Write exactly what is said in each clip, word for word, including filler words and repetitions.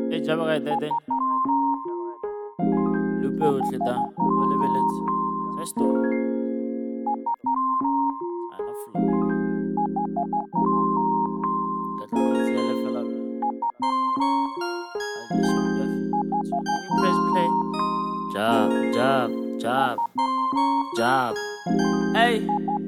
E jaba ga ita then. Lupe o tleta o lebeletse. Sa story. Ana flow. Ka tla tse le fela. I just show you. When you press play. Job, job, job, job. Hey,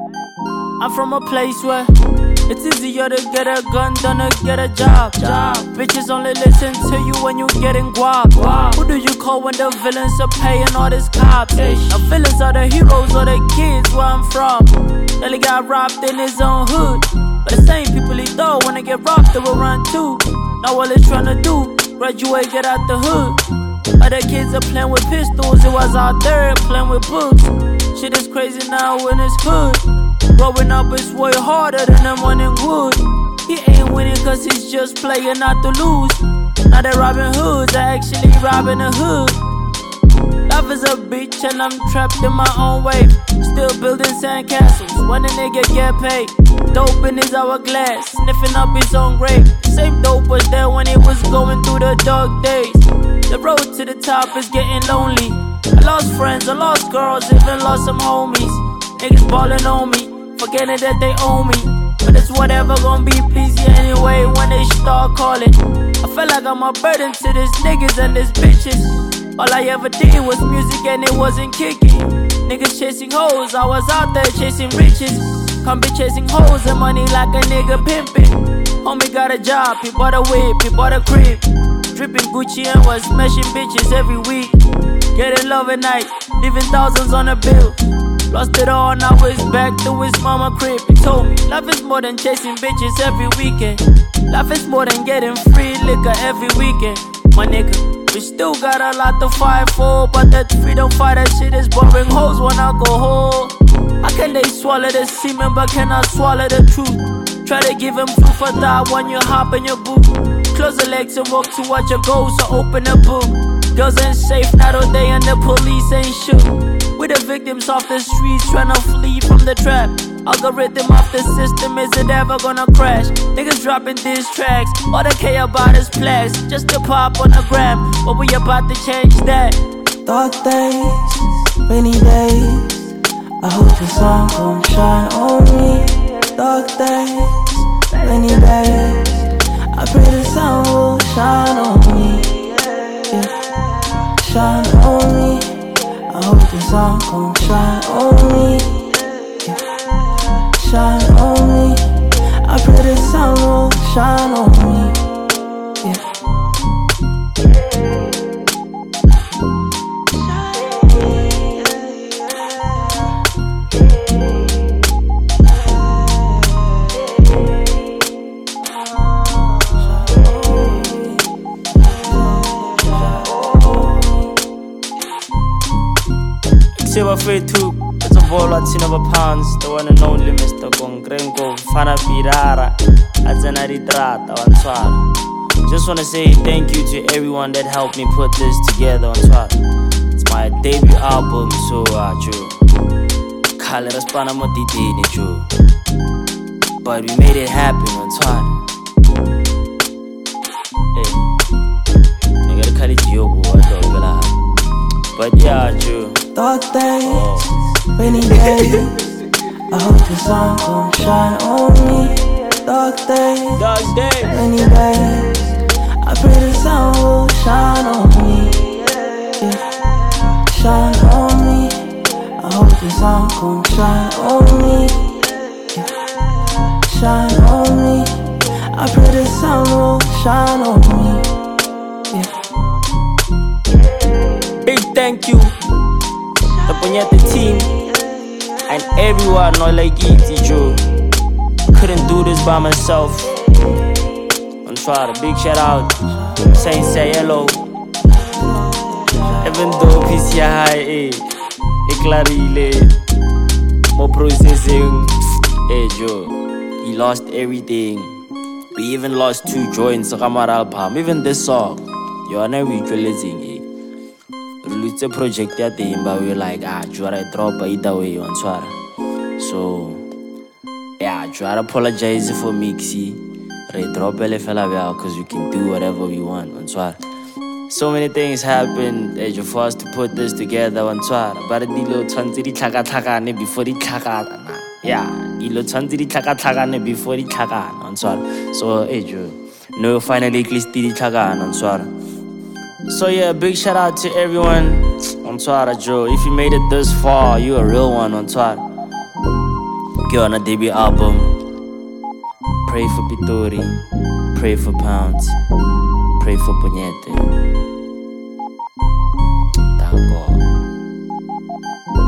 I'm from a place where it's easier to get a gun than to get a job. Job. Bitches only listen to you when you getting guap. Guap. Who do you call when the villains are paying all these cops? Hey. The villains are the heroes or the kids where I'm from. Nelly got robbed in his own hood, but the same people he thought when they get robbed they will run too. Now all it's trying to do, graduate, get out the hood. Other kids are playing with pistols, it was out there playing with books. Shit is crazy now in his hood. Growing up is way harder than the one in wood. He ain't winning cause he's just playing not to lose. Now they're robbing hoods, I actually robbing a hood. Life is a bitch and I'm trapped in my own way. Still building sandcastles when a nigga get paid. Dope in his hourglass, sniffing up his own grave. Same dope was there when he was going through the dark days. The road to the top is getting lonely. I lost friends, I lost girls, even lost some homies. Niggas ballin' on me, forgetting that they owe me. But it's whatever, gon' be busy anyway when they start calling. I feel like I'm a burden to these niggas and these bitches. All I ever did was music and it wasn't kicking. Niggas chasing hoes, I was out there chasing riches. Can't be chasing hoes and money like a nigga pimpin'. Homie got a job, he bought a whip, he bought a crib. Dripping Gucci and was smashing bitches every week. Getting love at night, leaving thousands on a bill. Lost it all, now it's back to his mama crib. He told me, life is more than chasing bitches every weekend. Life is more than getting free liquor every weekend. My nigga, we still got a lot to fight for, but that freedom fight, that shit is boring. Hoes when I go home. How can they swallow the semen but cannot swallow the truth? Try to give him food for thought when you hop in your boot. Close the legs and walk towards your goals, so open a book. Girls ain't safe, not all day, and the police ain't shook. We the victims off the streets trying to flee from the trap. Algorithm of the system, is it ever gonna crash? Niggas dropping diss tracks, all they care about is plaques. Just to pop on the gram, but we about to change that. Dark days, rainy days, I hope the sun gon' shine on me. Dark days, rainy days, I pray the sun will shine on me. Yeah. Shine on me, I hope the sun gon' shine on me. Yeah. Shine on me, I pray the sun will shine on me. Yeah. Silver Fate two, it's a ball at ten over pounds. The one and only Mister Congrengo Fana Pirara. Azena Ritrata on Swara. Just wanna say thank you to everyone that helped me put this together on Swara. It's my debut album, so uh, true. Kale raspana motitini, true. But we made it happen on Swara. Hey, I gotta call it Yobo, I don't know. But yeah, true. Dark days, oh. Rainy days, I hope the sun gon' shine on me. Dark days, Dark days, rainy days, I pray the sun will shine on me. Yeah. Shine on me, I hope the sun gon' shine on me. Yeah. Shine on me, I pray the sun will shine on me. Yeah. Big thank you the Punyete team and everyone, not like it, Joe. Couldn't do this by myself. I'm trying to big shout out, Saint Sayelo. Even though P C I, eh, Eclarile, more processing, eh, Joe. He lost everything. We even lost two joints, Ramar album. Even this song, you're not visualizing, eh. It's a project that they but we like ah try drop either way on Swara. So yeah, try to apologize for Mixi. Re drop ele fela because we can do whatever we want on Swara. So many things happened eh, for us to put this together one twat. But dilo tshwantse di tlhakatlhakane before di tlhakana. Yeah, dilo tshwantse di tlhakatlhakane before di tlhakana one twat. So hey Joe, no finally at least di tlhakana one twat. So yeah, big shout out to everyone on twat Joe. If you made it this far, you a real one on twat. Get on a debut album. Pray for Pitori, pray for Pounds, pray for Puñete. Thank God.